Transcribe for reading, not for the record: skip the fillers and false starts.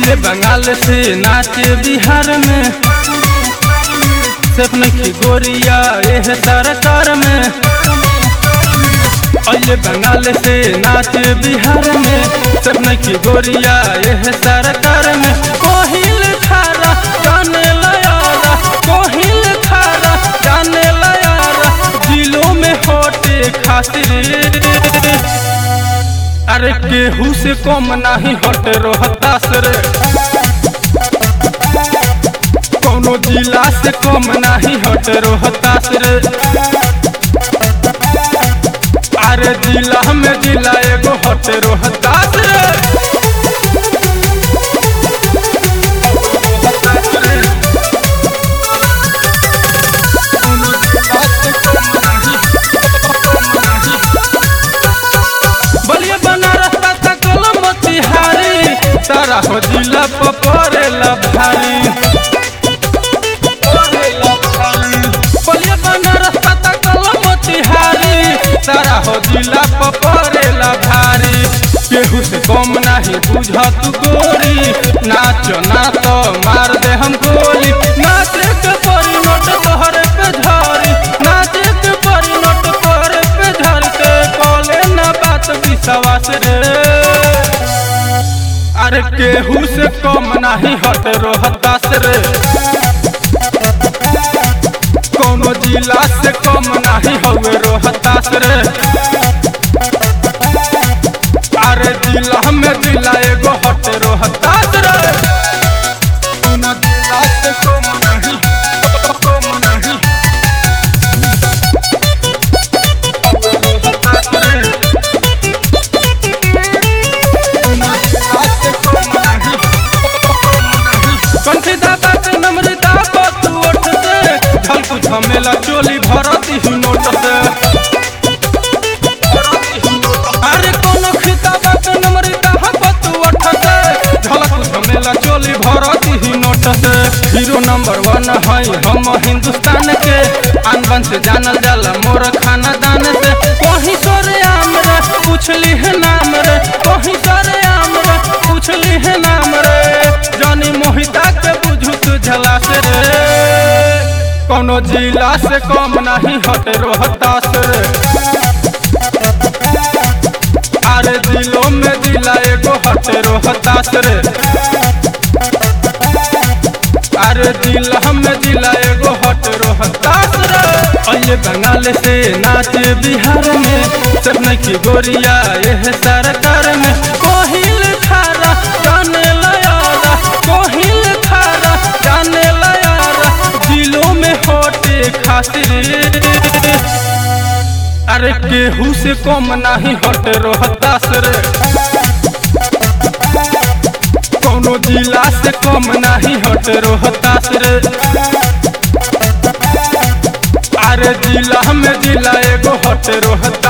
अइले बंगाल से नाचे बिहार में, सिर्फ नहीं गोरिया एह सरकार में। अइले बंगाल से नाचे बिहार में, सिर्फ नहीं गोरिया एह सरकार में। कोहिल खारा जाने लयारा, कोहिल खारा जाने लयारा, दिलों में होटे खातिर। अरे केहू से कम नहीं हट रोहतास रे, कोनो जिला से कम नहीं हट रोहतास रे। अरे जिला में जिला एगो हट रोहतास रे। बलिया बनारस तक मोतिहारी, तारा हो जिला परेला भारी। बलिया बनारस तक मोतिहारी, तारा हो जिला परेला भारी। केहू से कम नहीं बुझा तू गोरी, नाचो ना तो मार दे हम गोली। नाचे के परी नोट तोहरे पे झरी, नाचे के परी नोट तोहरे पे झरी। के कोले ना बात विश्वास रे, अरे केहू से कम नहीं हट रोहतास रे, कोनो जिला से कम नहीं हवे रोहतास रे। अरे जिला में जिला एगो हट रोहतास रे, कोनो जिला से कम नहीं, कम नहीं रोहतास रे। कंठी दाता के नम्रता तू ओठ से, झल कुछ मेला चोली भरती ही नोट से। अरे कोनो खिताबा के नम्रता तू ओठ से, झल कुछ मेला चोली भरती ही नोट से। हीरो नंबर 1 है हम हिंदुस्तान के, आन बन से जानल जाला मोर खानदान से। कहीं सोरे आम रे पूछली है नाम रे, कहीं सोरे आम रे पूछली है नाम रे। जानी मोहिता के बुझू तू झलास रे, कोनो जिला से कम नहीं हट रोहतास रे। अरे जिलों में जिला एगो हट रोहतास रे, अरे जिला में जिला एगो हट रोहतास रे। अइले बंगाल से नाचे बिहार में, सिर्फ नहीं गोरिया एह सरकार में। कोहिल खारा जाने लयारा, कोहिल खारा जाने लयारा, दिलों में होटे खातिर। अरे केहू से कम नहीं हट रोहतास रे, कोनो जिला से कम नहीं हट रोहतास रे। अरे जिला में जिला एगो हट रोहतास।